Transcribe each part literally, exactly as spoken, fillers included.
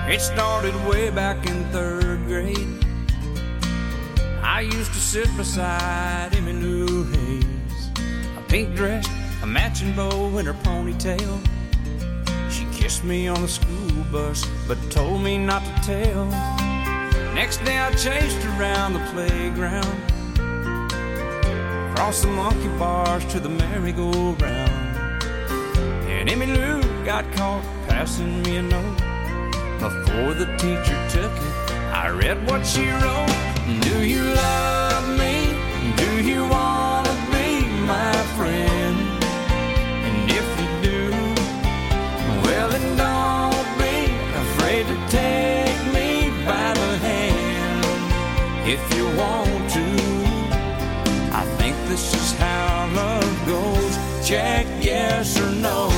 It started way back in third grade. I used to sit beside Emmylou Hayes, a pink dress, a matching bow in her ponytail. She kissed me on the school bus, but told me not to tell. Next day I chased her around the playground, across the monkey bars to the merry-go-round. And Emmylou got caught passing me a note. Before the teacher took it, I read what she wrote. Do you love me? Do you want to be my friend? And if you do, well then don't be afraid to take me by the hand. If you want to, I think this is how love goes. Check yes or no.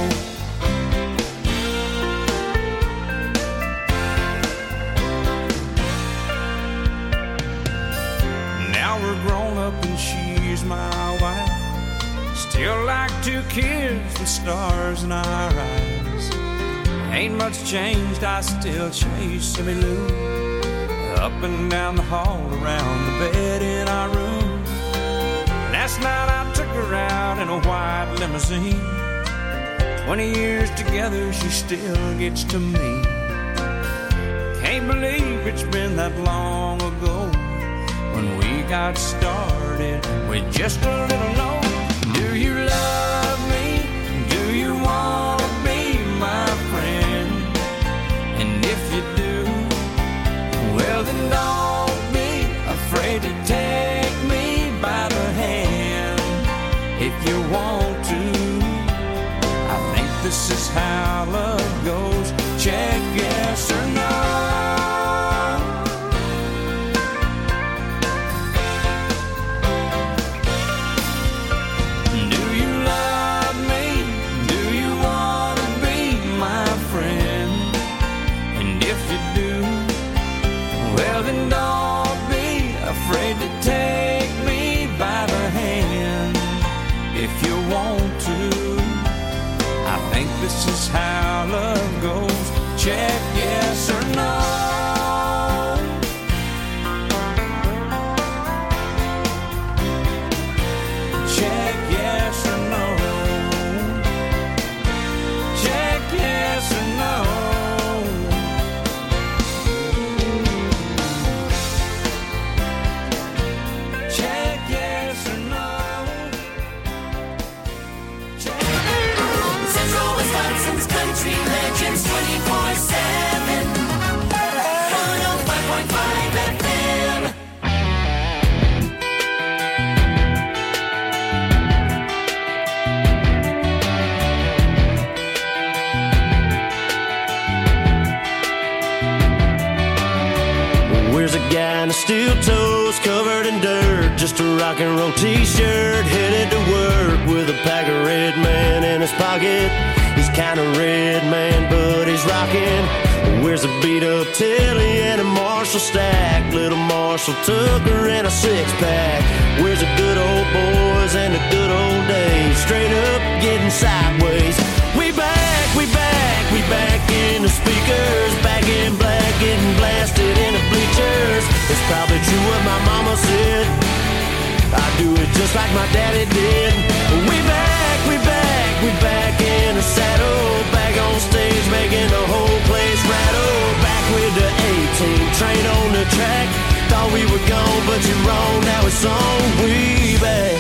We're grown up and she's my wife. Still like two kids with stars in our eyes. Ain't much changed, I still chase Emmylou up and down the hall, around the bed in our room. Last night I took her out in a white limousine. Twenty years together, she still gets to me. Can't believe it's been that long ago when we got started with just a little note. Do you love me? Do you want to be my friend? And if you do, well then don't be afraid to take me by the hand. If you want to, I think this is how love goes. Check yes or no. Afraid to take me by the hand. If you want to, I think this is how love goes. Check yes or no. Check yes or no. Check yes or no. Country Legends twenty-four seven, one oh five point five F M. Where's a guy in the steel toes covered in dirt, just a rock and roll t-shirt, headed to work with a pack of Red Man in his pocket. He's kinda red, man, but he's rockin'. Wears a beat-up Tilly and a Marshall stack, little Marshall Tucker and a six-pack. Wears a good old boys and the good old days, straight up getting sideways. We back, we back, we back in the speakers, back in black, getting blasted in the bleachers. It's probably true what my mama said, I do it just like my daddy did. We back, we back, we back in the saddle, back on stage making the whole place rattle. Back with the A-team, train on the track. Thought we were gone, but you're wrong, now it's on. We back.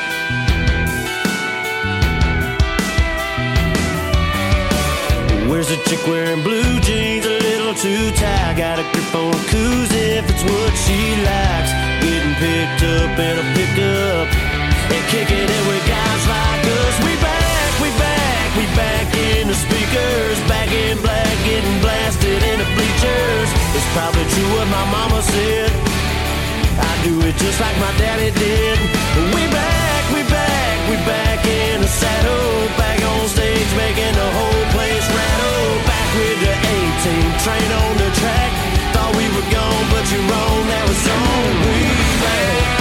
Where's a chick wearing blue jeans, a little too tight? Got a grip on a koozie if it's what she likes. Getting picked up in a pickup and kicking it with guys like us. We back, we back, we back in the speakers, back in black, getting blasted in the bleachers. It's probably true what my mama said, I do it just like my daddy did. We back, we back, we back in the saddle, back on stage making the whole place rattle. Back with the A-team, train on the track. Thought we were gone, but you're wrong, now it's on. We back.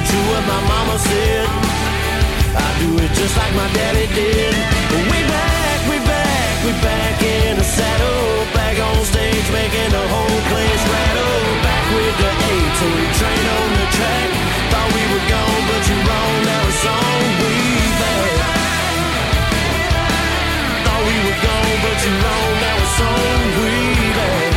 to what my mama said. I do it just like my daddy did. We back, we back, we back in the saddle. Back on stage making the whole place rattle. Back with the A-team train on the track. Thought we were gone, but you're wrong. Now it's on, we back. Thought we were gone, but you're wrong. Now it's on, we back.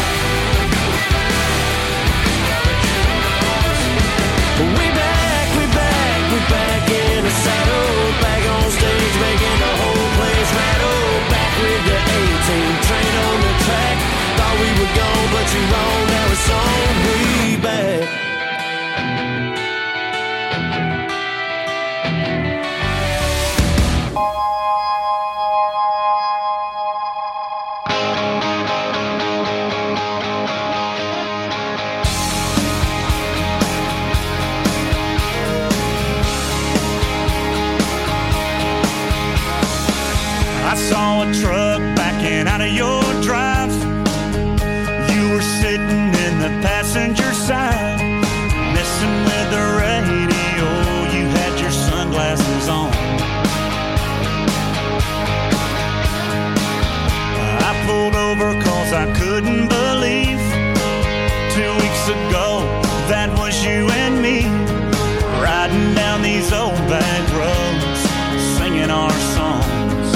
We back, we back, we back in the saddle. Back on stage making the whole place rattle. Back with the A-team train on the track. Thought we were gone, but you're wrong. Now it's on, we back. I saw a truck backing out of your drive. You were sitting in the passenger side, messing with the radio. You had your sunglasses on. I pulled over cause I couldn't believe two weeks ago that was you and me, riding down these old back roads, singing our songs.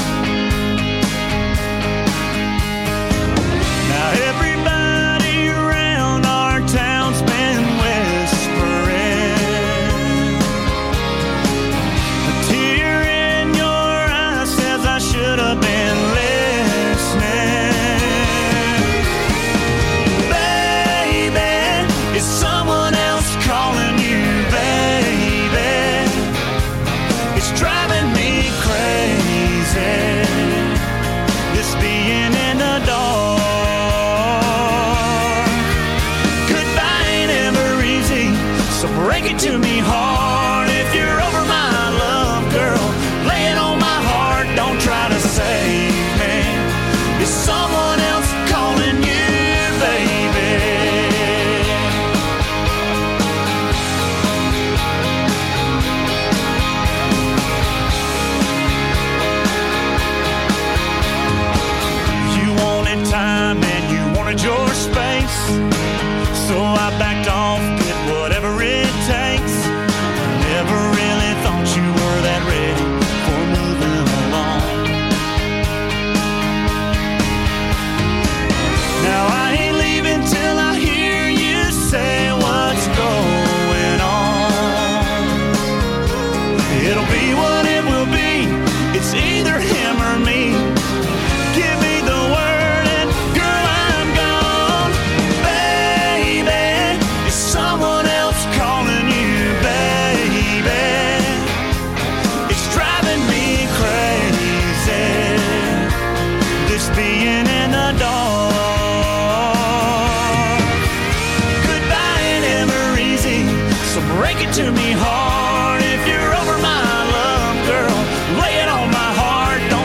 Now everybody around our town's been whispering. A tear in your eye says I should have been listening. Baby, is someone else calling you, baby? It's driving me crazy, this being in the dark. So break it to me hard. If you're over my love, girl, lay it on my heart. Don't try to save me. Is someone else calling you, baby? You wanted time and you wanted your space, so I backed off, did whatever it takes. Never really thought you were that ready for moving along. Now I ain't leaving till I hear you say what's going on. It'll be what it will be. It's either him or me. Give me the word and girl, I'm gone. Baby, is someone else calling you, baby? It's driving me crazy, this being in the dark. Goodbye ain't ever easy, so break it to me hard. If you're over my love, girl, lay it on my heart. Don't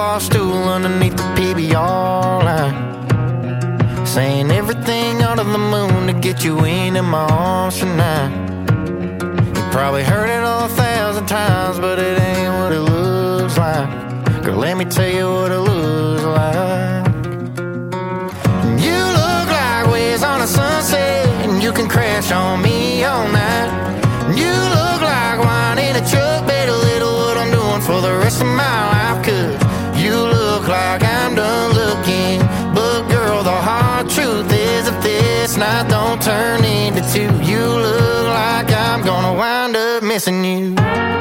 bar stool underneath the P B R line, saying everything under the moon to get you into my arms tonight. You probably heard it a thousand times, but it ain't what it looks like. Girl, let me tell you what it looks like. You look like waves on a sunset, and you can crash on me all night. You look like wine in a truck, better little what I'm doing for the rest of my life. Cause you look like I'm done looking, but girl, the hard truth is if this night don't turn into two, you look like I'm gonna wind up missing you.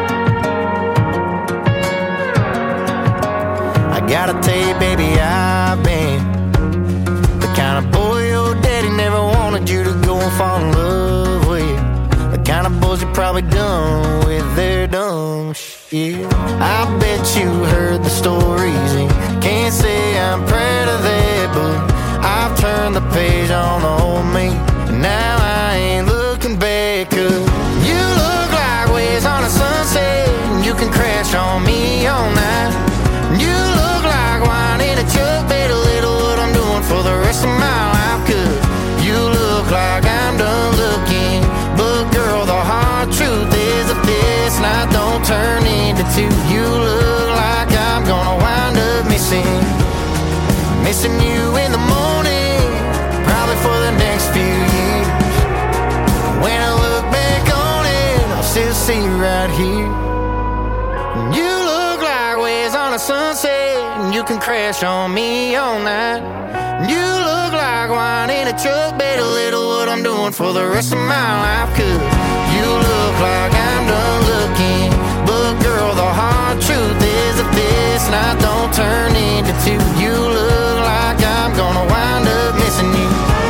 I gotta tell you, baby, I've been the kind of boy your daddy never wanted you to go and fall in love with. The kind of boys you probably done with their dumb shit. I bet you heard the stories and can't say I'm proud of that, but I've turned the page on the old me, and now I ain't looking back. Cause you look like waves on a sunset, and you can crash on me all night. You look like wine in a truck, better little what I'm doing for the rest of my life. Cause you look like I'm done looking, but girl, the hard truth is if this night don't turn into two, you look like I'm gonna wind up missing Missing you in the morning, probably for the next few years. When I look back on it, I'll still see you right here. You look like waves on a sunset, and you can crash on me all night. You look like wine in a truck, better little what I'm doing for the rest of my life. Cause you look like I'm done looking, but girl, the hard truth is if this night don't turn into two, you look like I'm gonna wind up missing you.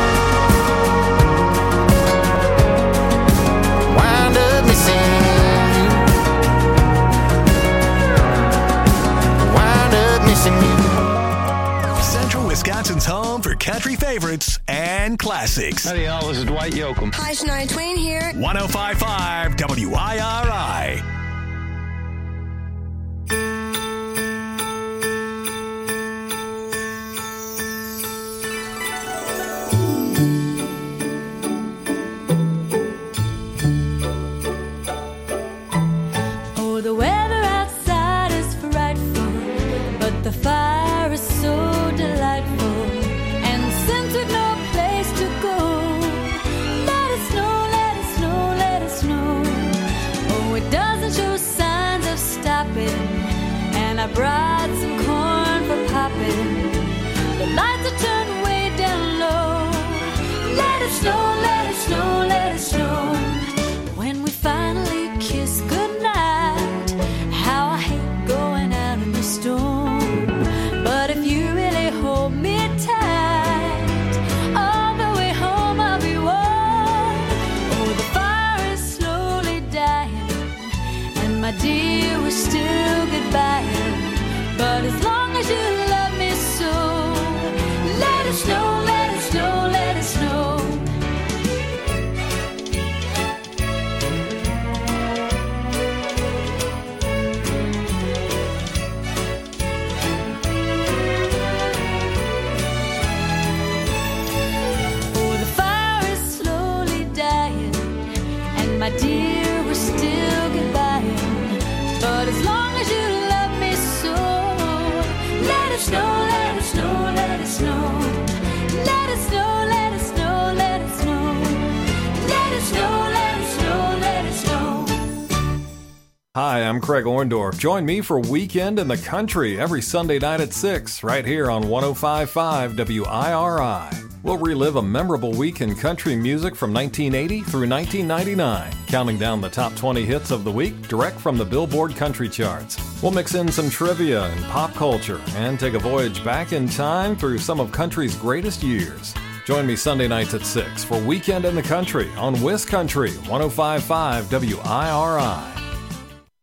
Wind up missing you. Wind up missing you. Central Wisconsin's home for country favorites and classics. Howdy, y'all. This is Dwight Yoakam. Hi, Shania Twain here. one oh five point five W I R I. Oh, the weather outside is frightful, but the fire is so delightful. And since we've no place to go, let it snow, let it snow, let it snow. Oh, it doesn't show signs of stopping, and I brought some corn for popping. The lights are turned way down low. Let it snow, let it snow, let it snow. When we finally kiss goodnight, how I hate going out in the storm. But if you really hold me tight, all the way home I'll be warm. Oh, the fire is slowly dying, and my dear, we're still goodbying. But as long as you love me so, let it snow, let it snow, let it snow. Oh, the fire is slowly dying, and my dear, we're still goodbying. But as long as you love me so, let it snow, let it snow, let it snow. Let it snow, let it snow, let it snow. Let it snow, let it snow, let it snow. Hi, I'm Craig Orndorff. Join me for Weekend in the Country every Sunday night at six, right here on one oh five point five W I R I. We'll relive a memorable week in country music from nineteen eighty through nineteen ninety-nine, counting down the top twenty hits of the week direct from the Billboard Country Charts. We'll mix in some trivia and pop culture and take a voyage back in time through some of country's greatest years. Join me Sunday nights at six for Weekend in the Country on Wiscountry one oh five point five W I R I.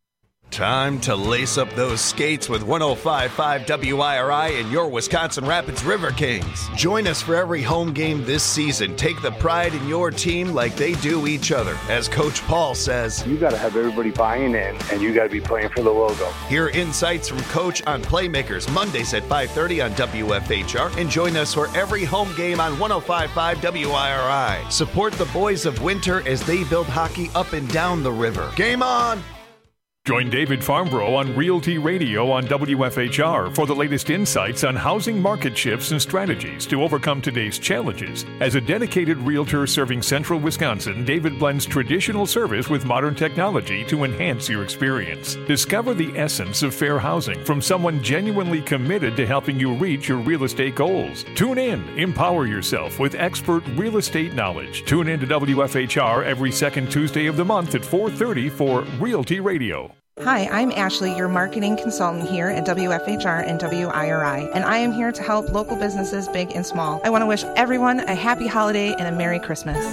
Time to lace up those skates with one oh five point five W I R I and your Wisconsin Rapids River Kings. Join us for every home game this season. Take the pride in your team like they do each other. As Coach Paul says, you got to have everybody buying in, and you got to be playing for the logo. Hear insights from Coach on Playmakers Mondays at five thirty on W F H R, and join us for every home game on one oh five point five W I R I. Support the boys of Winter as they build hockey up and down the river. Game on! Join David Farnborough on Realty Radio on W F H R for the latest insights on housing market shifts and strategies to overcome today's challenges. As a dedicated realtor serving central Wisconsin, David blends traditional service with modern technology to enhance your experience. Discover the essence of fair housing from someone genuinely committed to helping you reach your real estate goals. Tune in, empower yourself with expert real estate knowledge. Tune in to W F H R every second Tuesday of the month at four thirty for Realty Radio. Hi, I'm Ashley, your marketing consultant here at W F H R and W I R I, and I am here to help local businesses big and small. I want to wish everyone a happy holiday and a Merry Christmas.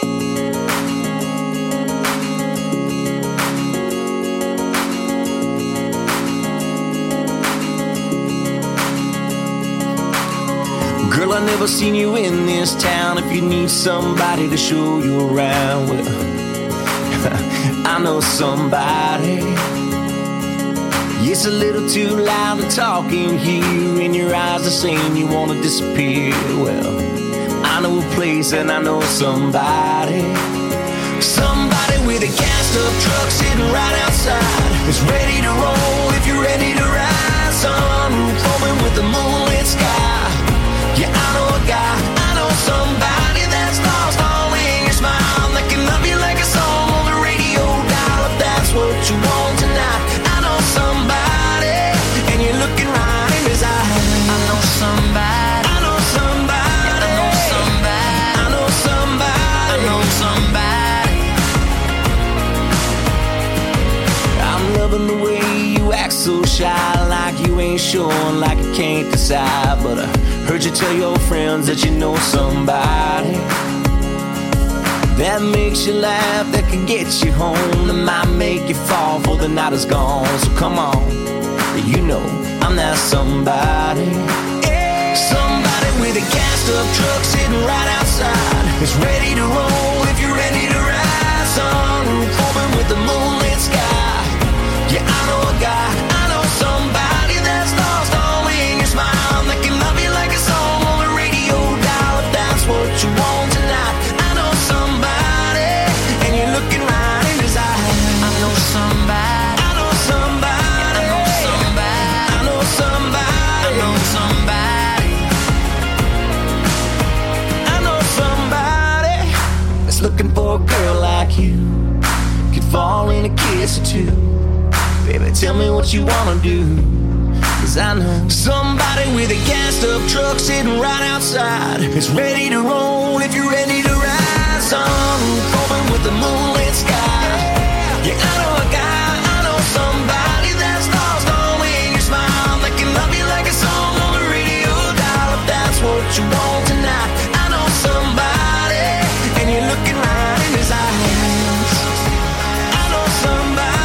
Girl, I never seen you in this town. If you need somebody to show you around, well, I know somebody. It's a little too loud to talk in here, and your eyes are saying you want to disappear. Well, I know a place and I know somebody. Somebody with a gassed up truck sitting right outside. It's ready to roll if you're ready to ride. Sunroof open with the moonlit sky. Yeah, I know a guy, I know somebody that's lost all in your smile, that can love you like a song on the radio dial. If that's what you want tonight, I know somebody, and you're looking right in his eyes. I know somebody, I know somebody, I know somebody, I know somebody, I know somebody. I'm loving the way you act so shy, like you ain't sure, like you can't decide. But I heard you tell your friends that you know somebody that makes you laugh, that can get you home, that might make you fall before the night is gone. So come on, you know I'm that somebody. Somebody with a gassed up truck sitting right outside. It's ready to roll if you're ready to ride. Sunroof open with the moonlit sky. Yeah, I know a guy, I know somebody that's lost all in your smile, that can love you like a song on the radio dial. If that's what you want tonight, I know somebody, and you're looking right in his eyes. I know somebody, I know somebody, I know somebody, I know somebody, I know somebody, I know somebody that's looking for a girl like you, could fall in a kiss or two. Baby, tell me what you wanna do, 'cause I know somebody with a gassed up truck sitting right outside. It's ready to roll if you're ready to ride. Sunroof open with the moonlit sky. Yeah, I know a guy, I know somebody that's lost all in your smile, that can love you like a song on the radio dial. If that's what you want tonight, I know somebody, and you're looking right in his eyes. I know somebody.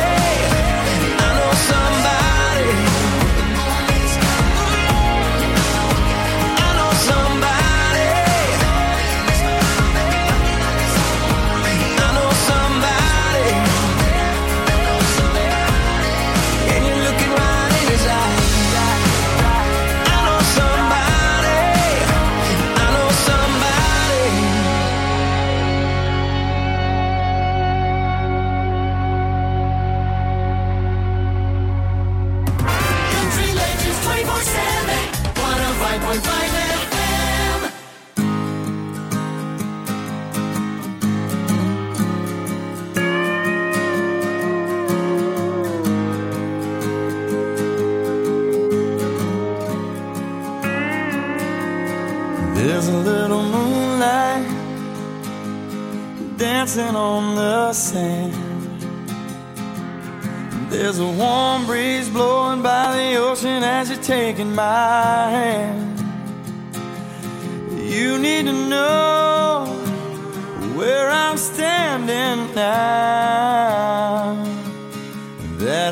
There's a little moonlight dancing on the sand. There's a warm breeze blowing by the ocean as you're taking my hand. You need to know where I'm standing now, that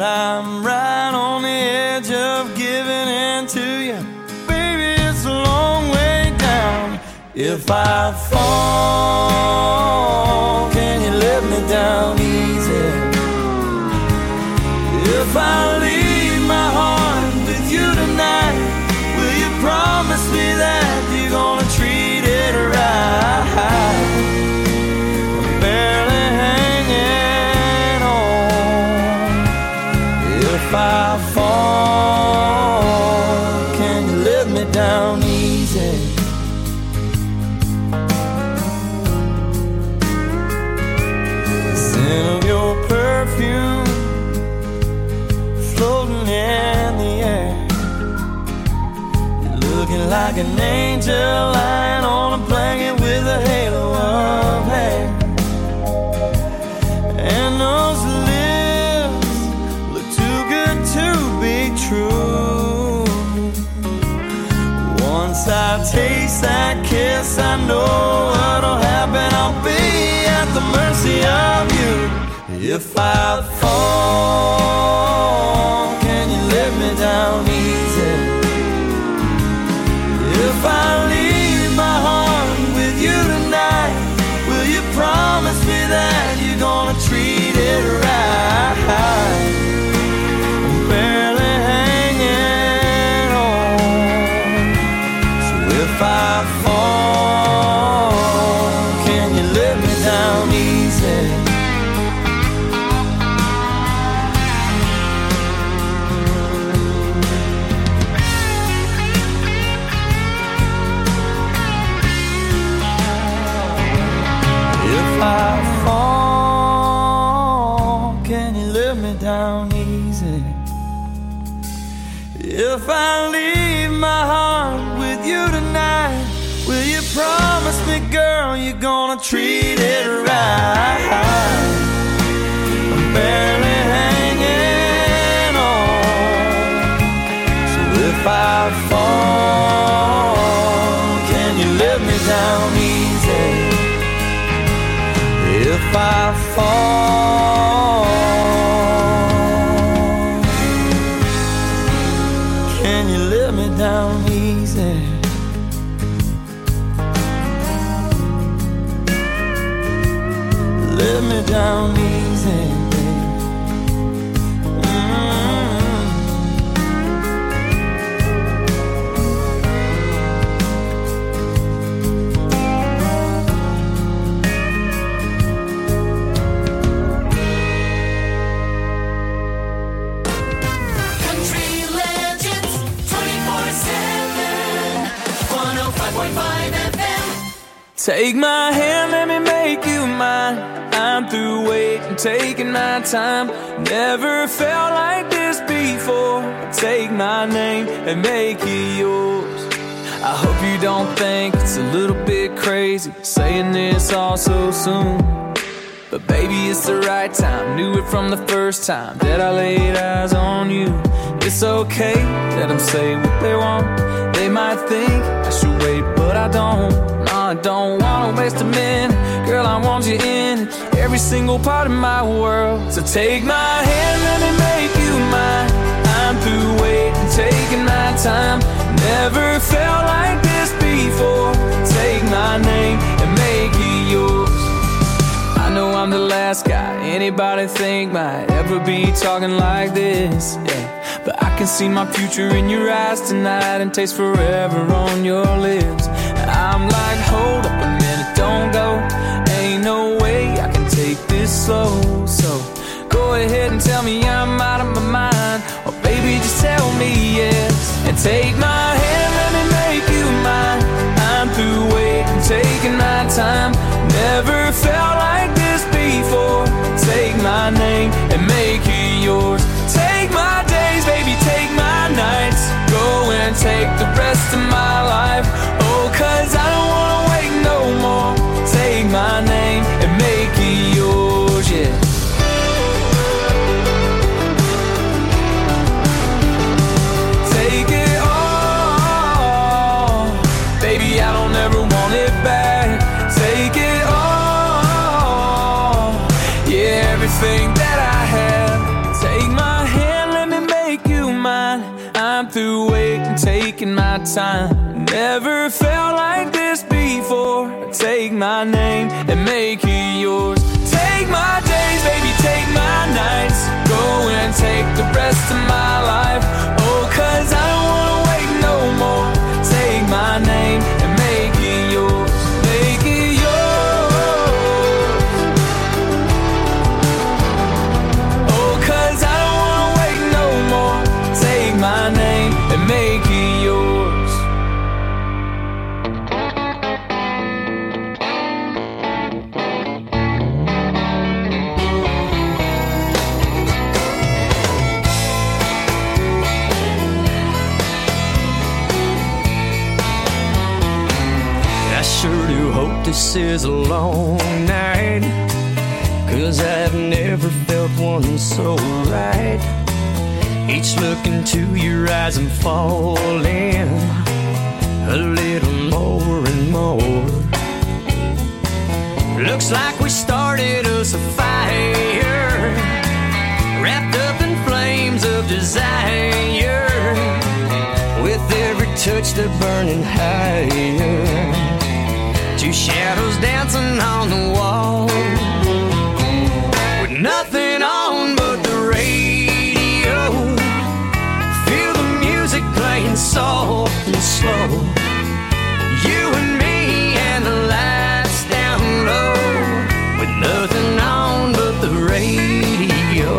to you, baby, it's a long way down. If I fall, can you let me down easy? If I leave my heart with you tonight, will you promise me that you're gonna treat it right? I'm barely hanging on. If I fall, can you let me down easy? The scent of your perfume floating in the air, you're looking like an angel lying on a blanket with a halo of hair. And those lips look too good to be true. Once I taste that kiss, I know what'll happen. I'll be at the mercy of you. If I fall, can you let me down easy? If I leave my heart with you tonight, will you promise me that you're gonna treat it right? I'm barely hanging on. So if I fall, can you let me down easy? If I fall, can you let me down easy? If I leave my heart with you tonight, will you promise me, girl, you're gonna treat it right? I'm barely hanging on. So if I fall, can you let me down easy? If I fall, can you let me down easy? Let me down easy, baby. Mm-hmm. Country legends, twenty-four seven, one oh five point five F M. Take my hand, let me make you mine. I'm through waiting, taking my time. Never felt like this before. Take my name and make it yours. I hope you don't think it's a little bit crazy saying this all so soon. But baby, it's the right time. Knew it from the first time that I laid eyes on you. It's okay, let them say what they want. They might think I should wait, but I don't. No, I don't wanna waste a minute. Girl, I want you in every single part of my world. So take my hand, let me make you mine. I'm through waiting, taking my time. Never felt like this before. Take my name and make it yours. I know I'm the last guy anybody think might ever be talking like this, yeah. But I can see my future in your eyes tonight and taste forever on your lips. I'm like, hold up a minute, don't go. Ain't no way I can take this slow. So go ahead and tell me I'm out of my mind, or baby, just tell me yes. And take my hand, let me make you mine. I'm through waiting, taking my time. Never felt like this before. Take my name and make it yours. Take my days, baby, take my nights. Go and take the rest of my life. Oh, cause I don't wanna wait no more. Take my name and make it yours, yeah. Take it all, baby, I don't ever want it back. Take it all, yeah, everything that I have. Take my hand, let me make you mine. I'm through waiting, waiting, taking my time. Never felt like this before. Take my name and make it yours. Take my days, baby, take my nights. Go and take the rest of my life. Oh, 'cause I don't wanna wait no more. Take my name and make it yours. Make it yours. Oh, 'cause I don't wanna wait no more. Take my name and make it yours. I sure do hope this is a long night, 'cause I've never felt one so right. Each look into your eyes I'm falling a little more and more. Looks like we started us a fire, wrapped up in flames of desire. With every touch they're burning higher, two shadows dancing on the wall, with nothing on but the radio. Feel the music playing soft and slow. You and me and the lights down low, with nothing on but the radio.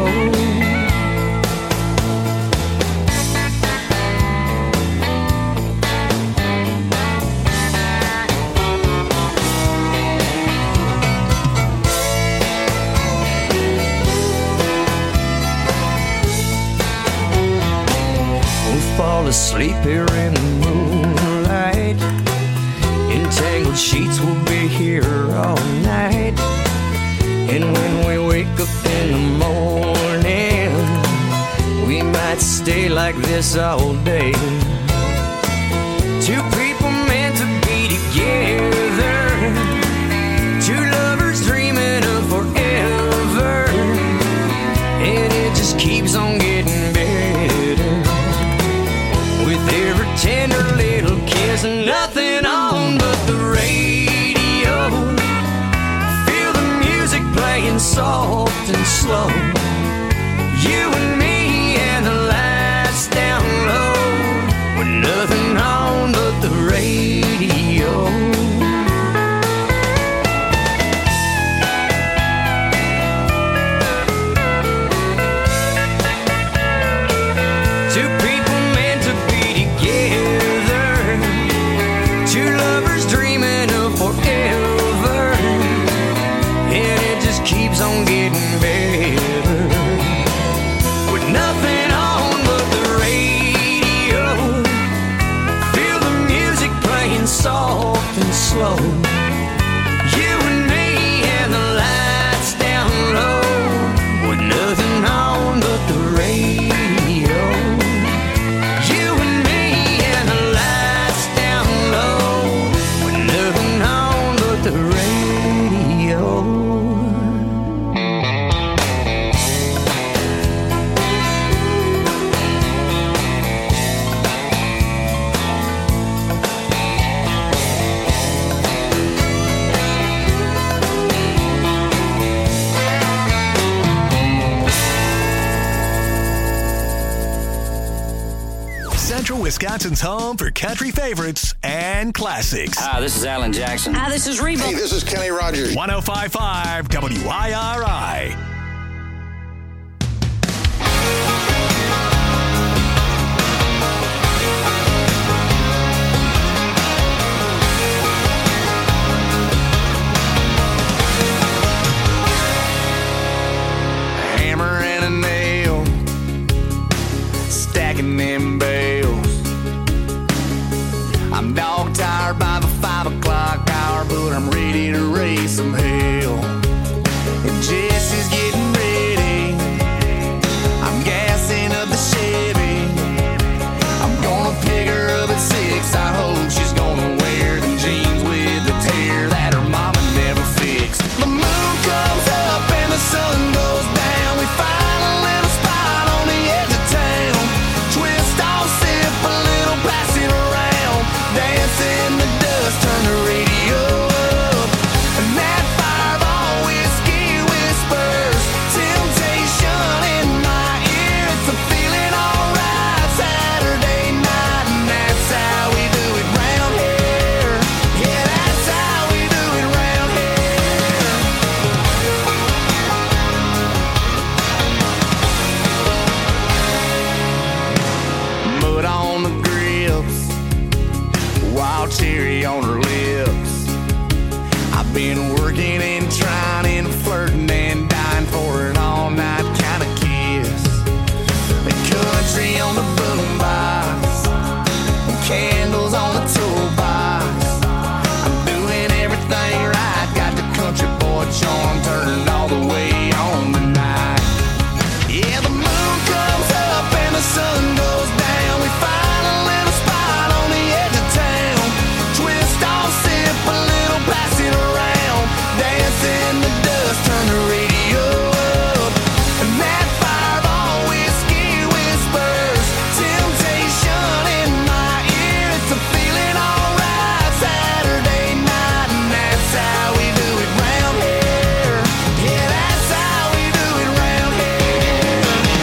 Fall asleep here in the moonlight. Entangled sheets will be here all night. And when we wake up in the morning, we might stay like this all day. Two people meant to be together, two lovers dreaming of forever. And it just keeps on getting better, with every tender little kiss and nothing on but the radio. Feel the music playing soft and slow. You and me and the lights down low, with nothing on but the radio. Two people meant to be together, two lovers dreaming of forever. And it just keeps on getting better, with nothing on but the radio. Feel the music playing soft and slow. You and me and the lights down low, with nothing on but the radio. You and me and the lights down low, with nothing on but the radio. Central Wisconsin's home for country favorites and classics. Hi, this is Alan Jackson. Hi, this is Reba. Hey, this is Kenny Rogers. one oh five point five W I R I. Hammer and a nail, stacking them bales. I'm dog tired by the five o'clock hour, but I'm ready to raise some hell. And Jesse's getting sour cherry on her lips. I've been working and trying and flirting and dying for an all-night kind of kiss. The country on the boombox, candles on the toolbox. I'm doing everything right, got the country boy charm turned all the way on tonight. Yeah, the moon comes up and the sun goes down. We find a little spot on the edge of town. Twist off, sip a little, pass it around. Dance in the dust, turn the radio up. And that fireball whiskey whispers temptation in my ear. It's a feeling alright Saturday night, and that's how we do it round here. Yeah, that's how we do it round here.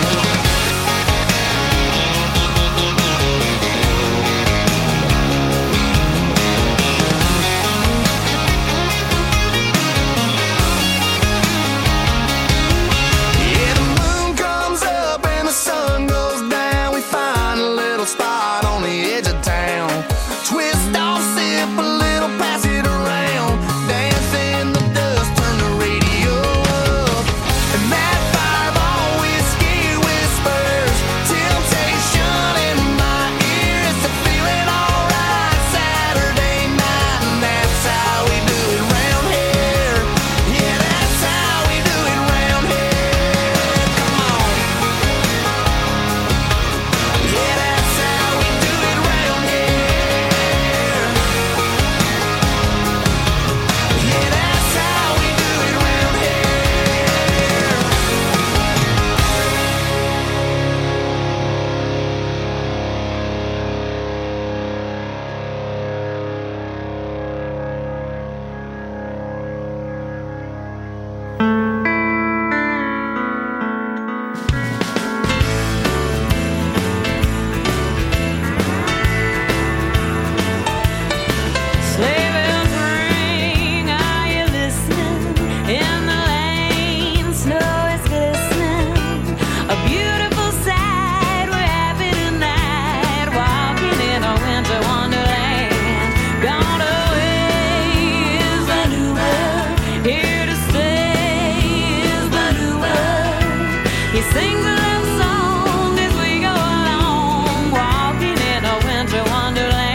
Yeah, the moon comes up and the sun goes down. We find a little spot on the edge of town. Twist off, sip a little, pass it around. Dance in the dust, turn the radio up. And that fireball whiskey whispers temptation in my ear. It's a feeling alright Saturday night, and that's how we do it round here. Yeah, that's how we do it round here. Come on. Yeah, that's how we do it round here. Yeah, that's how we do it round here. Sleigh bells ring, are you listening? In the lane, snow is glistening. A beautiful sight, we're happy tonight, walking in a winter wonderland. Gone away is the new world, here to stay is the new world. He sings a love song as we go along, walking in a winter wonderland.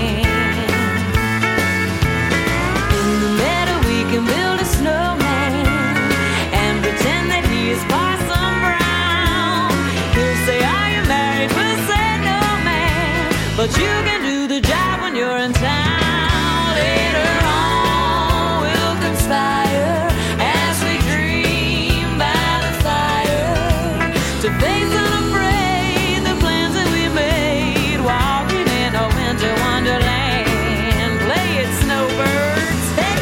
In the meadow we can build a snowman and pretend that he is Parson Brown. He'll say, are you married? We'll say, no, man, but you can do the job when you're in town. Later on we'll conspire as we dream by the fire to face unafraid the plans that we made, walking in a winter wonderland. Play it, snowbirds. Hey!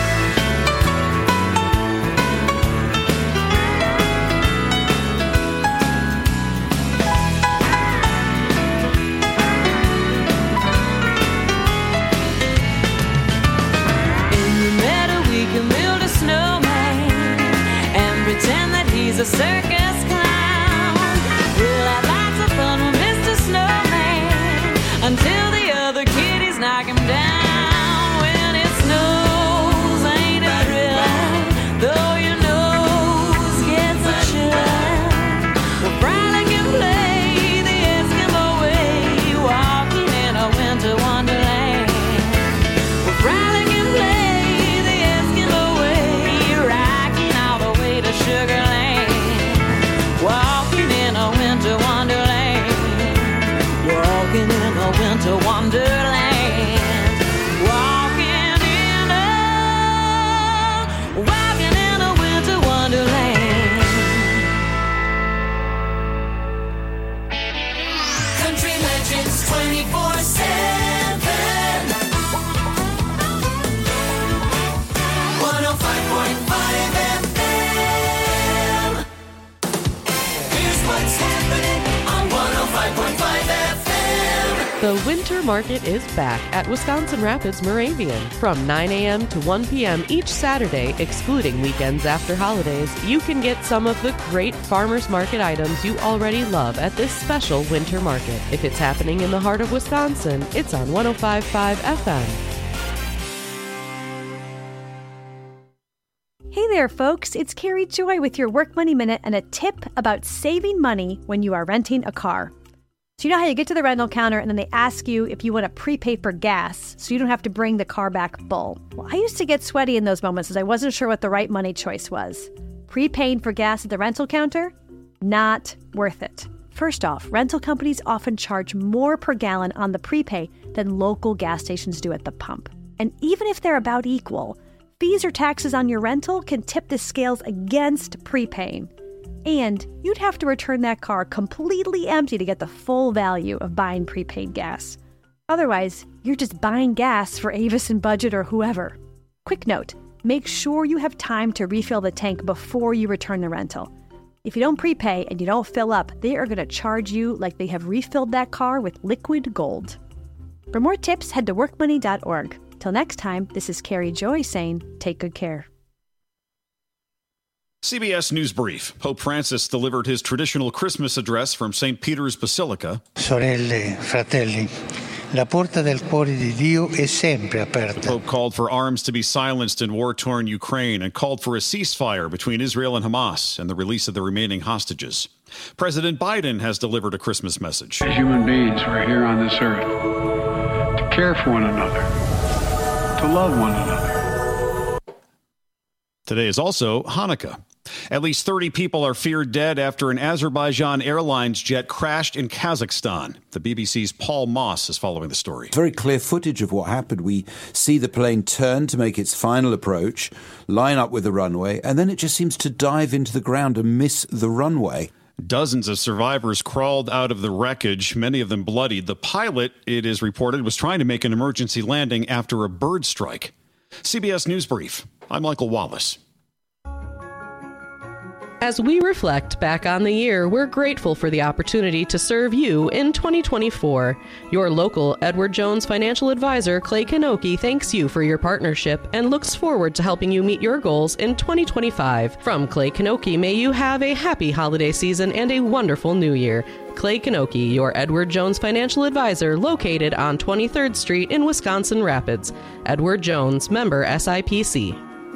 In the meadow we can build a snowman and pretend that he's a circus clown. We'll have lots of fun with Mister Snowman until the other kitties knock him down. When it snows, ain't it thrilling? Though your nose gets a chillin', we'll frolic and play the Eskimo way, walking in a winter wonderland. We'll frolic and play the Eskimo way, rocking all the way to Sugar Land, walking in a winter wonderland, walking in a winter wonderland, walking in a, walking in a winter wonderland. Country Legends twenty-four seven. one oh five point five F M. Here's what's happening on one oh five point five F M. The Winter Market is back at Wisconsin Rapids Moravian from nine a.m. to one p.m. each Saturday, excluding weekends after holidays. You can get some of the great farmers market items you already love at this special winter market. If it's happening in the heart of Wisconsin, it's on one oh five point five F M. Hey there, folks. It's Carrie Joy with your Work Money Minute and a tip about saving money when you are renting a car. So you know how you get to the rental counter and then they ask you if you want to prepay for gas so you don't have to bring the car back full. Well, I used to get sweaty in those moments as I wasn't sure what the right money choice was. Prepaying for gas at the rental counter? Not worth it. First off, rental companies often charge more per gallon on the prepay than local gas stations do at the pump. And even if they're about equal, fees or taxes on your rental can tip the scales against prepaying. And you'd have to return that car completely empty to get the full value of buying prepaid gas. Otherwise, you're just buying gas for Avis and Budget or whoever. Quick note, make sure you have time to refill the tank before you return the rental. If you don't prepay and you don't fill up, they are going to charge you like they have refilled that car with liquid gold. For more tips, head to work money dot org. Till next time, this is Carrie Joy saying, take good care. C B S News Brief. Pope Francis delivered his traditional Christmas address from Saint Peter's Basilica. Sorelle, fratelli, la porta del cuore di Dio è sempre aperta. The Pope called for arms to be silenced in war-torn Ukraine and called for a ceasefire between Israel and Hamas and the release of the remaining hostages. President Biden has delivered a Christmas message. As human beings, we're here on this earth to care for one another, to love one another. Today is also Hanukkah. At least thirty people are feared dead after an Azerbaijan Airlines jet crashed in Kazakhstan. The B B C's Paul Moss is following the story. Very clear footage of what happened. We see the plane turn to make its final approach, line up with the runway, and then it just seems to dive into the ground and miss the runway. Dozens of survivors crawled out of the wreckage, many of them bloodied. The pilot, it is reported, was trying to make an emergency landing after a bird strike. C B S News Brief. I'm Michael Wallace. As we reflect back on the year, we're grateful for the opportunity to serve you in twenty twenty-four. Your local Edward Jones financial advisor, Clay Kanoki, thanks you for your partnership and looks forward to helping you meet your goals in twenty twenty-five. From Clay Kanoki, may you have a happy holiday season and a wonderful new year. Clay Kanoki, your Edward Jones financial advisor, located on twenty-third Street in Wisconsin Rapids. Edward Jones, member S I P C.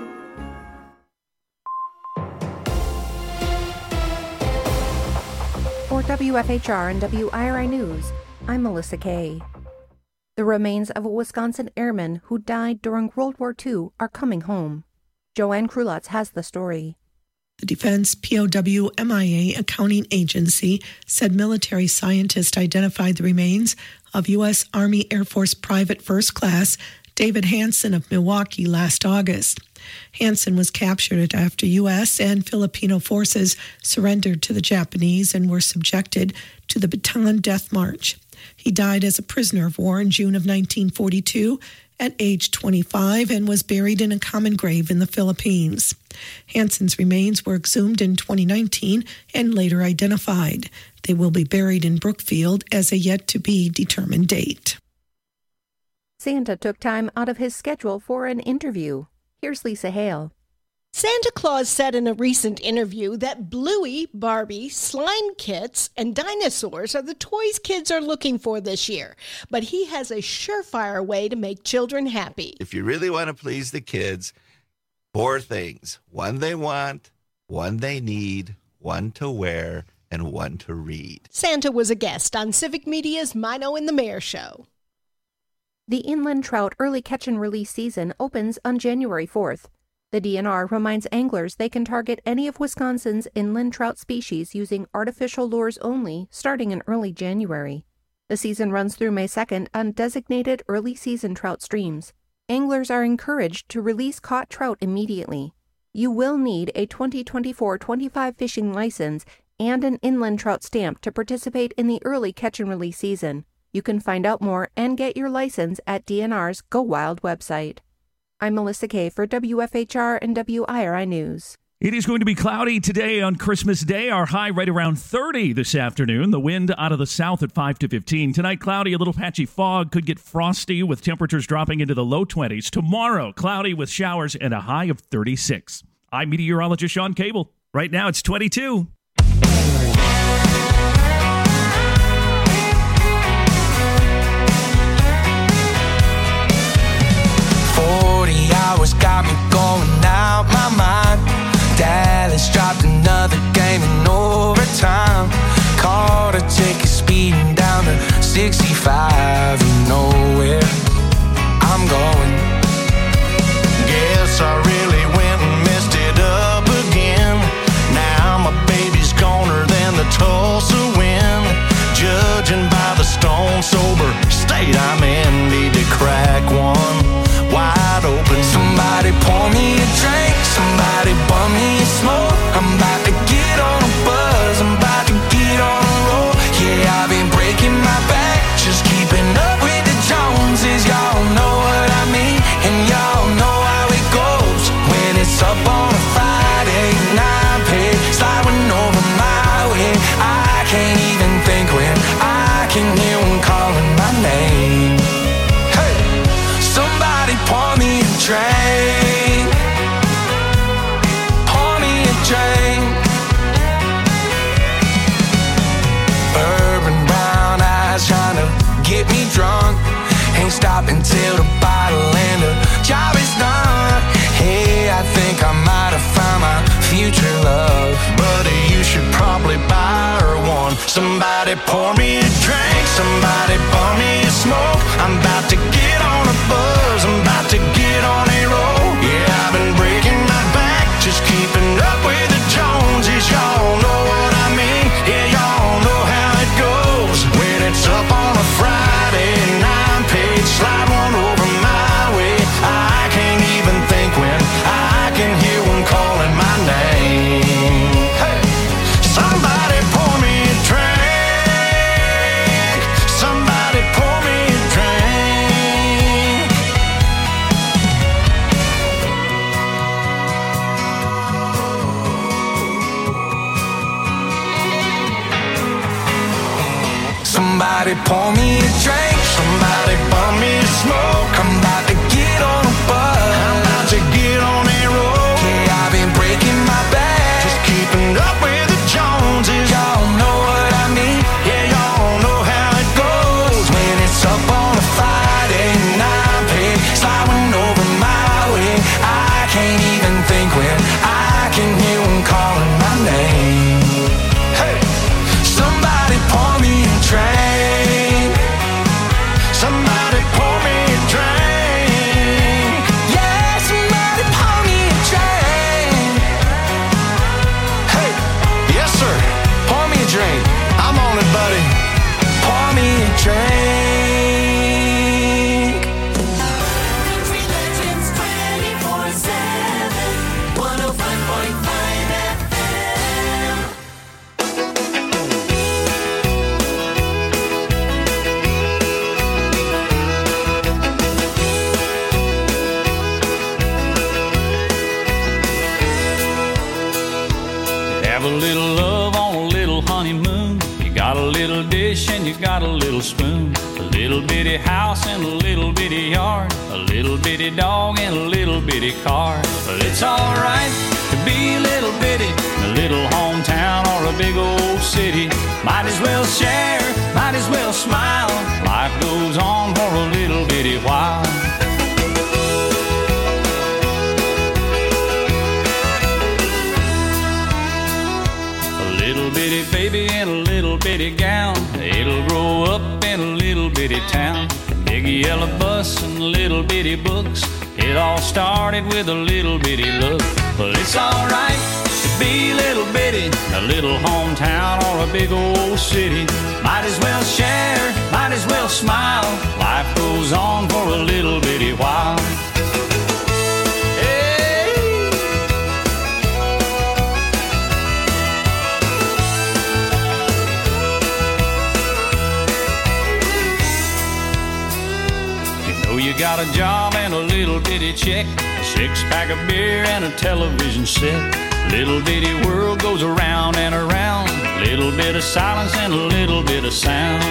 For W F H R and W I R I News, I'm Melissa Kay. The remains of a Wisconsin airman who died during World War Two are coming home. Joanne Krulotz has the story. The Defense P O W M I A accounting agency said military scientists identified the remains of U S. Army Air Force Private First Class David Hansen of Milwaukee last August. Hansen was captured after U S and Filipino forces surrendered to the Japanese and were subjected to the Bataan Death March. He died as a prisoner of war in June of nineteen forty-two at age twenty-five and was buried in a common grave in the Philippines. Hansen's remains were exhumed in twenty nineteen and later identified. They will be buried in Brookfield as a yet-to-be-determined date. Santa took time out of his schedule for an interview. Here's Lisa Hale. Santa Claus said in a recent interview that Bluey, Barbie, slime kits, and dinosaurs are the toys kids are looking for this year. But he has a surefire way to make children happy. If you really want to please the kids, four things. One they want, one they need, one to wear, and one to read. Santa was a guest on Civic Media's Mino and the Mayor show. The inland trout early catch and release season opens on January fourth. The D N R reminds anglers they can target any of Wisconsin's inland trout species using artificial lures only starting in early January. The season runs through May second on designated early season trout streams. Anglers are encouraged to release caught trout immediately. You will need a twenty twenty-four twenty-five fishing license and an inland trout stamp to participate in the early catch and release season. You can find out more and get your license at D N R's Go Wild website. I'm Melissa Kay for W F H R and W I R I News. It is going to be cloudy today on Christmas Day. Our high right around thirty this afternoon. The wind out of the south at five to fifteen. Tonight, cloudy, a little patchy fog. Could get frosty with temperatures dropping into the low twenties. Tomorrow, cloudy with showers and a high of thirty-six. I'm meteorologist Sean Cable. Right now, it's twenty-two. forty hours got me going out my mind. Dallas dropped another game in overtime. Caught a ticket speeding down to sixty-five. You know where I'm going. Guess I really went and messed it up again. Now my baby's goner than the Tulsa wind. Judging by the stone sober state I'm in, need to crack one wide open. Somebody pour me a drink, somebody bum me a smoke. I'm about to get on a buzz, I'm about to get on a roll. Yeah, I've been breaking my back, just keeping up with the Joneses. Y'all know what I mean, and y'all know how it goes. When it's up on a Friday night, pay sliding over my way. I can't even think when I can hear them calling my name. Hey, somebody pour me a drink, pour me a drink. Bourbon brown eyes trying to get me drunk. Ain't stopping till the bottle and the job is done. Hey, I think I might have found my future love. Buddy, you should probably buy her one. Somebody pour me a drink, somebody pour me a smoke. I'm about to get on a buzz, I'm about to get on a roll. Yeah, I've been breaking my back, just keeping up with the Joneses. Y'all know what I mean, yeah, y'all know how it goes. When it's up on a Friday night, page slide one over my way. I can't even think when I can hear one calling my name. Hey, somebody pour me a drink, somebody pour me a drink. Somebody pour me a drink, somebody bum me a smoke. I'm about to get on a buzz, I'm about to get on a roll. Yeah, I've been breaking my back, just keeping up with the Joneses. Y'all know what I mean, yeah, y'all know how it goes. When it's up on a Friday night, pay sliding over my way. I can't even think when I can hear them calling my name. Hey, somebody pour me a drink, somebody pour me a drink. Yeah, somebody pour me a drink. Hey, yes sir, pour me a drink. I'm on it, buddy. Pour me a drink. Country Legends twenty-four seven, one oh five point five F M. Have a little love on a little honeymoon. You got a little dish and you got a little spoon. A little bitty house and a little bitty yard. A little bitty dog and a little bitty car. But it's alright to be a little bitty in a little hometown or a big old city. Might as well share, might as well smile. Life goes on for a little bitty while. A little bitty baby in a little bitty gown. It'll grow up in a little bitty town. Big yellow bus and little bitty books. It all started with a little bitty look. But it's alright to be a little bitty in a little hometown or a big old city. Might as well share, might as well smile. Life goes on for a little bitty while. You got a job and a little bitty check, a six pack of beer and a television set. Little bitty world goes around and around. Little bit of silence and a little bit of sound.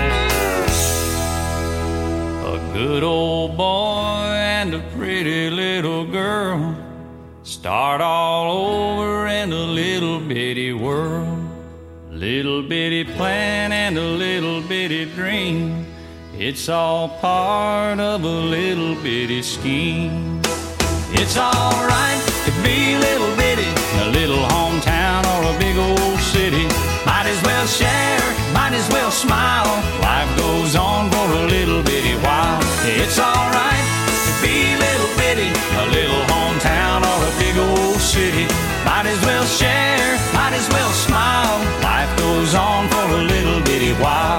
A good old boy and a pretty little girl start all over in a little bitty world. Little bitty plan and a little bitty dream. It's all part of a little bitty scheme. It's alright to be little bitty in a little hometown or a big old city. Might as well share, might as well smile. Life goes on for a little bitty while. It's alright to be little bitty in a little hometown or a big old city. Might as well share, might as well smile. Life goes on for a little bitty while.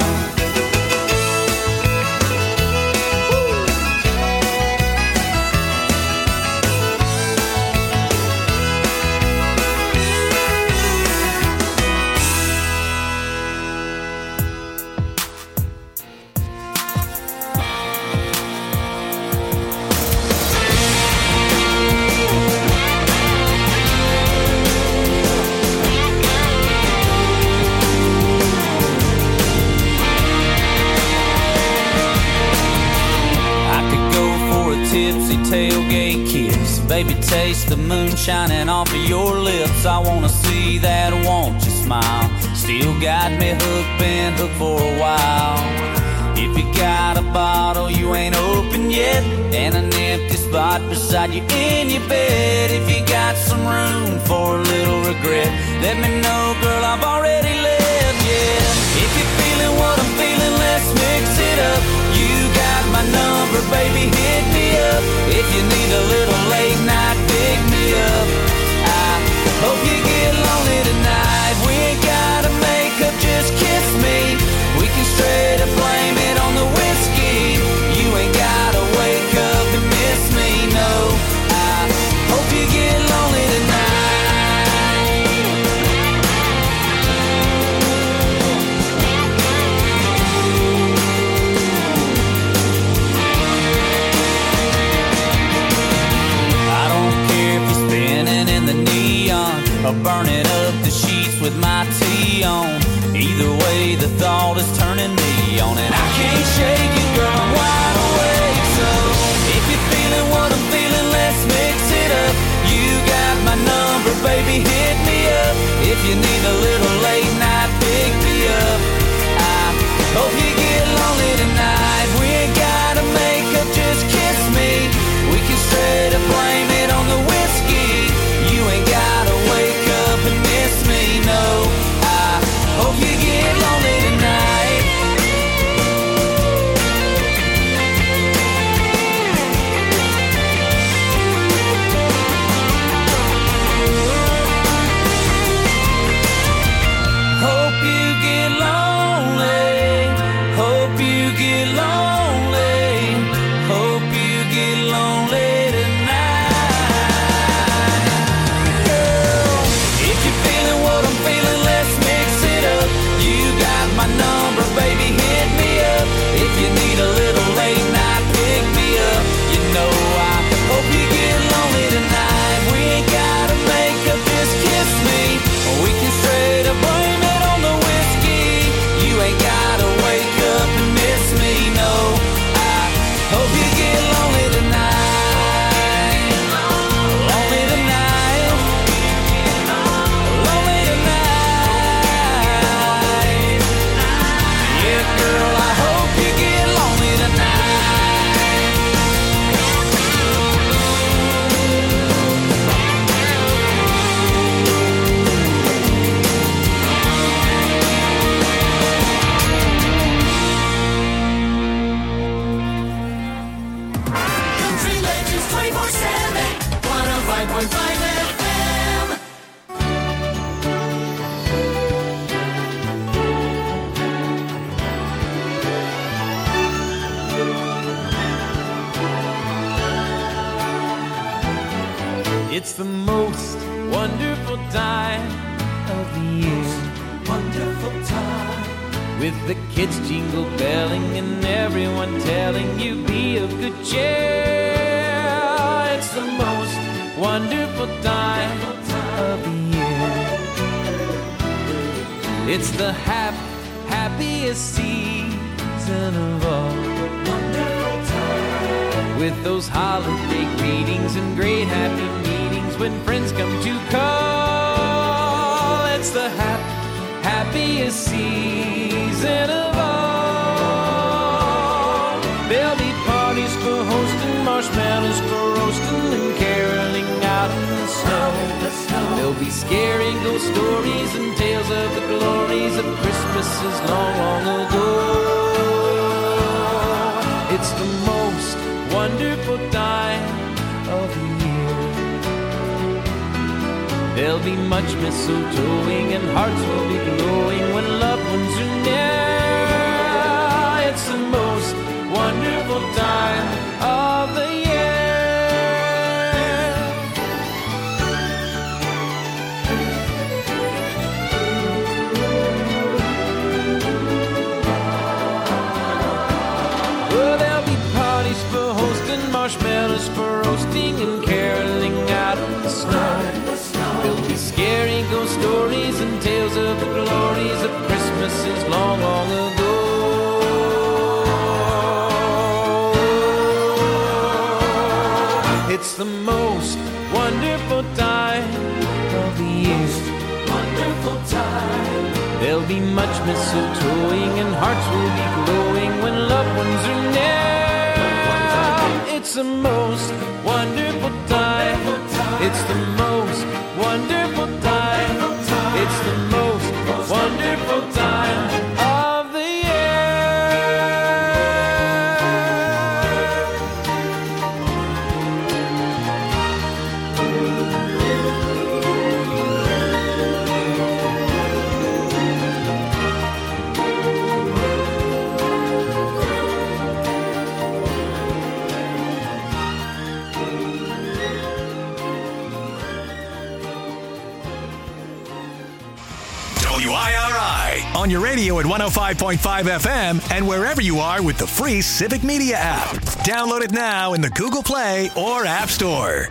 Tipsy tailgate kiss. Baby, taste the moon shining off of your lips. I wanna see that, won't you smile? Still got me hooked, been hooked for a while. If you got a bottle you ain't opened yet, and an empty spot beside you in your bed, if you got some room for a little regret, let me know, girl, I've already left, yeah. If you're feeling what I'm feeling, let's mix it up. You got my number, baby, hit me up. If you need a little late night, pick me up. I hope you get lonely tonight. We ain't gotta make up, just kiss me. We can straight up blame it on the whiskey. You ain't gotta wake up and miss me, no. I hope you get lonely tonight. Or burning up the sheets with my tea on. Either way, the thought is turning me on, and I can't shake it, girl, I'm wide awake. So if you're feeling what I'm feeling, let's mix it up. You got my number, baby, hit me up. If you need a little late night, pick me up. I hope you get lonely tonight. We ain't gotta make up, just kiss me. We can straight up blame it on the whiskey. You ain't gotta wake up and miss me, no. I hope you get lonely tonight. Hope you get lonely. Hope you get lonely. Hope you get lonely tonight. My number, baby, hit me up. If you need a little late night, pick me up. You know I hope you get lonely tonight. We ain't gotta make up, just kiss me. We can straight up blame it on the whiskey. You ain't gotta wake up and miss me, no. I hope you get lonely tonight. Lonely tonight. Lonely tonight. Girl, I hope you get lonely tonight. Country Legends twenty-four seven, one oh five point five F M. It's the most wonderful time of the year. Wonderful time. With the kids jingle belling and everyone telling you be of good cheer. It's the most wonderful time of the It's the hap- happiest season of all. Wonderful time. With those holiday greetings and great happy meetings when friends come to call. It's the hap- happiest season of all. There'll be parties for hosting, marshmallows for roasting, and caroling out in the snow. There'll be scary ghost stories and tales of the glories of Christmases long, long ago. It's the most wonderful time of the year. There'll be much mistletoeing and hearts will be glowing when loved ones are near. It's the most wonderful time of the year. Marshmallows for roasting and caroling out in the snow. There'll be scary ghost stories and tales of the glories of Christmases long, long ago. It's the most wonderful time of the year. Wonderful time. There'll be much mistletoeing and hearts will be glowing when loved ones are near. It's the most wonderful time. It's the most wonderful time. It's the most wonderful time of the W I R I on your radio at one oh five point five F M and wherever you are with the free Civic Media app. Download it now in the Google Play or App Store.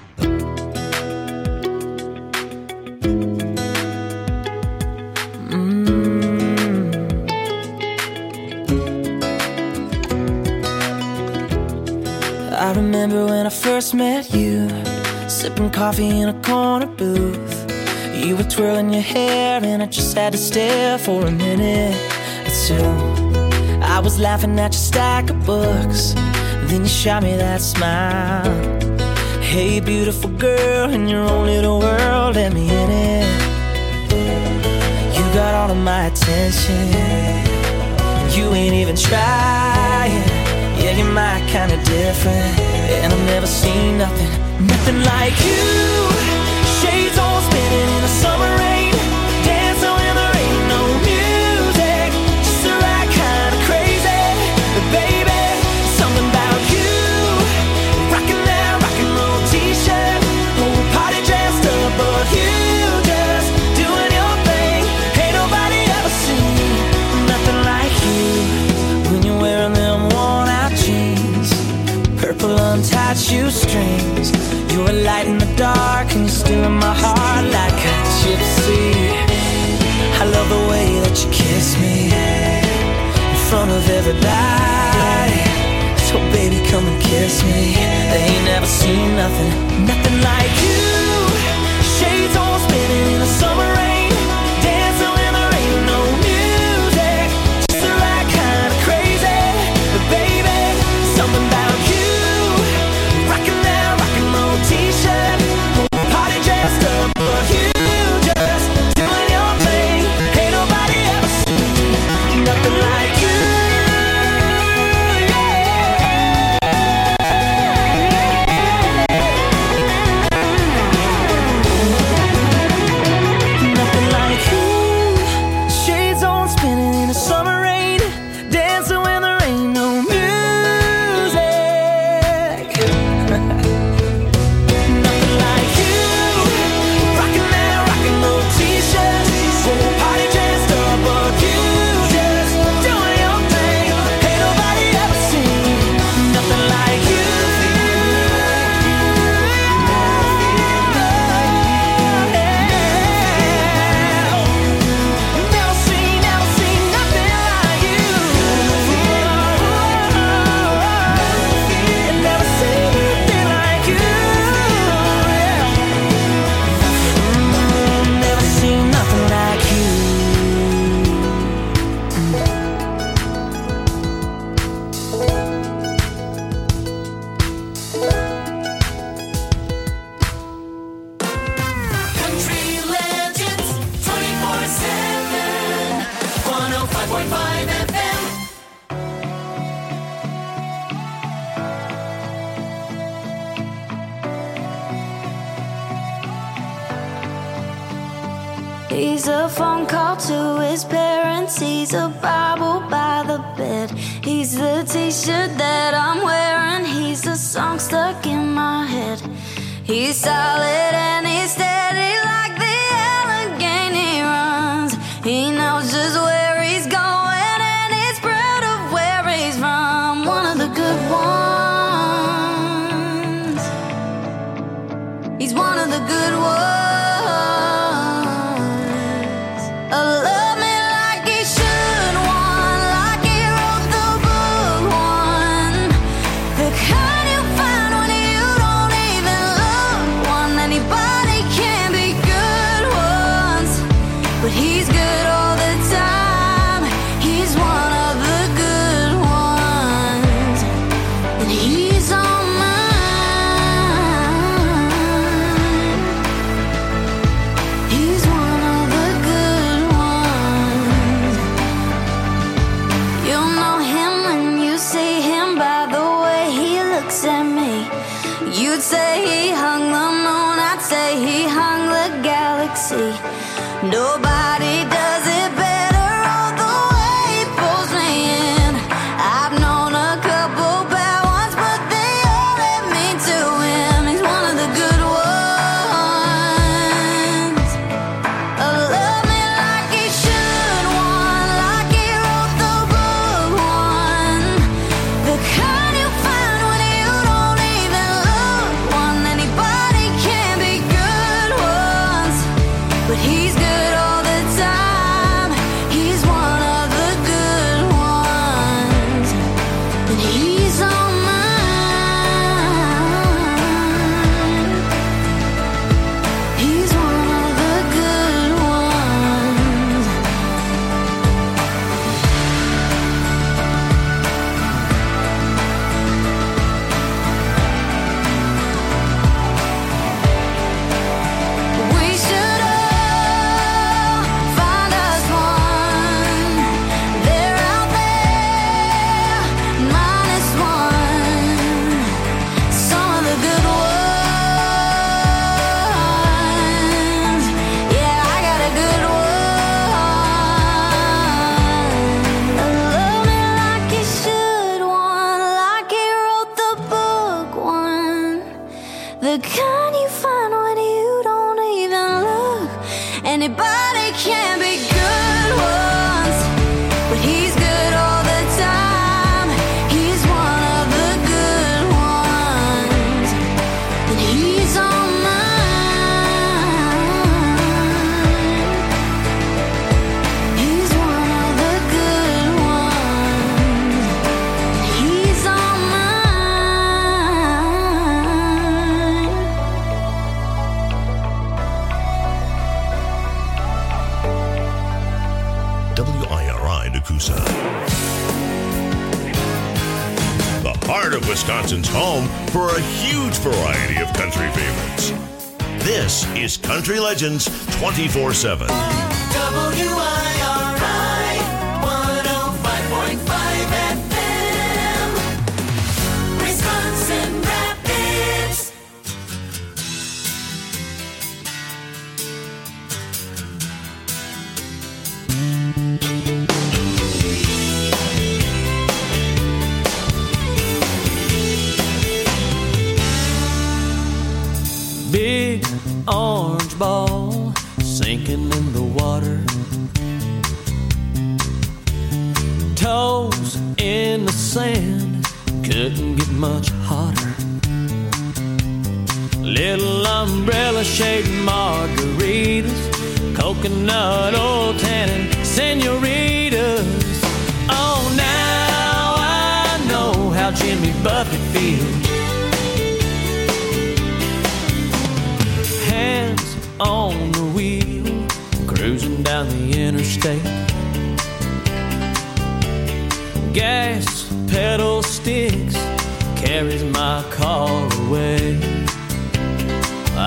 I remember when I first met you, sipping coffee in a corner booth. You were twirling your hair and I just had to stare for a minute or two. I was laughing at your stack of books, then you shot me that smile. Hey beautiful girl, in your own little world, let me in it. You got all of my attention, and you ain't even trying. Yeah, you're my kind of different, and I've never seen nothing, nothing like you. Shades on spinning in the summer rain, dancing when there ain't no music, just the right kind of crazy. But baby, something about you, rocking that rock and roll t-shirt, whole party dressed up, but you just doing your thing. Ain't nobody ever seen nothing like you. When you're wearing them worn out jeans, purple untied shoestrings, you're a light in the dark and you're still in my heart like a gypsy. I love the way that you kiss me in front of everybody. So baby, come and kiss me. They ain't never seen nothing, nothing like you. Shades on spinning in the summer rain, dancing when there ain't no music, just the right kind of crazy. But baby, something about you, rocking that rock and roll t-shirt, party dressed up, but you just doing your thing. Ain't nobody ever seen nothing like you. Nothing like you. Shades on spinning in the summer rain, dancing when there ain't no music. He's a phone call to his parents. He's a Bible by the bed. He's the t-shirt that I'm wearing. He's a song stuck in my head. He's solid and he's steady like the Allegheny runs. He knows just where he's going and he's proud of where he's from. One of the good ones. He's one of the good ones. Nobody does it better, all the way he pulls me in. I've known a couple bad ones, but they all led me to him. He's one of the good ones. Oh, love me like he should, one like he wrote the book, one. The kind you find when you don't even look, one. Anybody can be good ones, but he's good. Wisconsin's home for a huge variety of country favorites. This is Country Legends twenty-four seven. W I R I one oh five point five F M, Wisconsin Rapids. Big orange ball sinking in the water, toes in the sand, couldn't get much hotter. Little umbrella shaped margaritas, coconut oil tannin senoritas. Oh, now I know how Jimmy Buffett feels. Hands on the wheel, cruising down the interstate. Gas pedal sticks, carries my car